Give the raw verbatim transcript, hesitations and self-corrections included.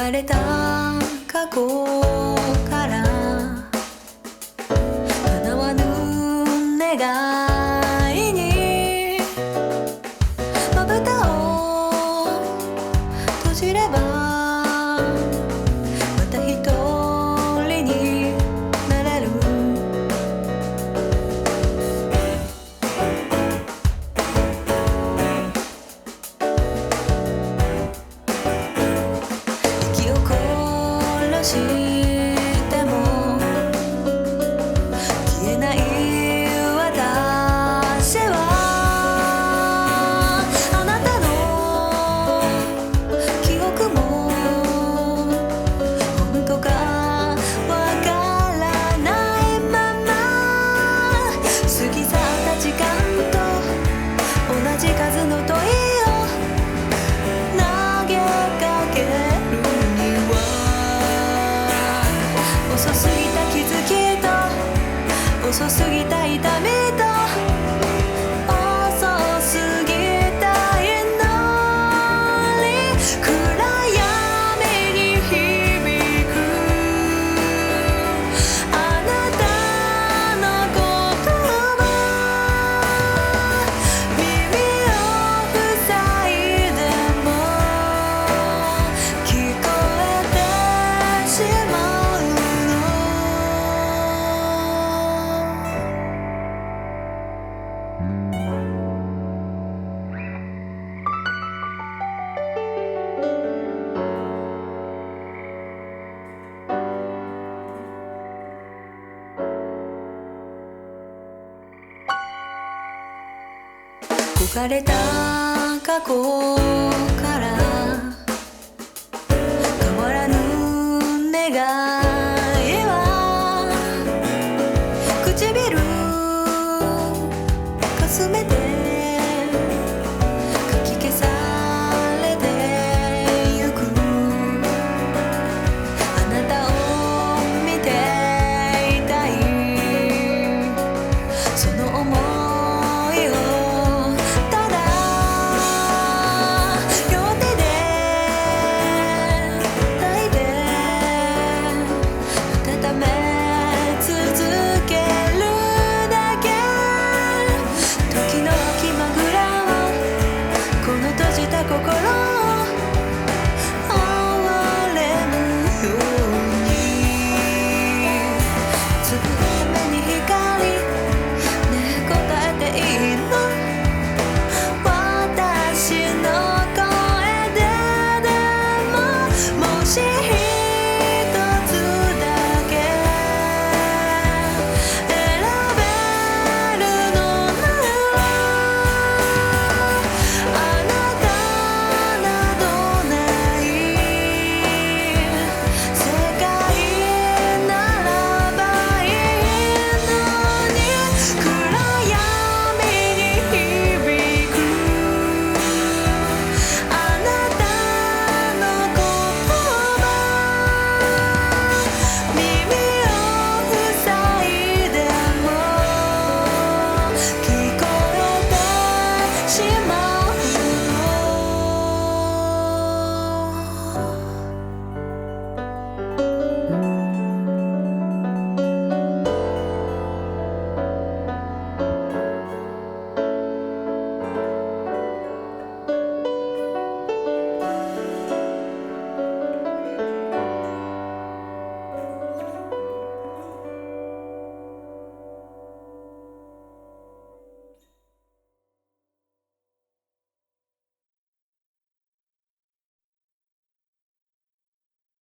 焦れた過去から叶わぬ願いにまぶたを閉じればまた一人になれる。息を殺しても消えない私はあなたの記憶も本当かわからないまま過ぎ去った時間と同じ数の問いを投げかけるには遅すぎた気づきと遅すぎた痛みと遅すぎた祈り暗闇に響くあなたの言葉耳を塞いでも聞こえてしまうの。焦れた過去から変わらぬ願い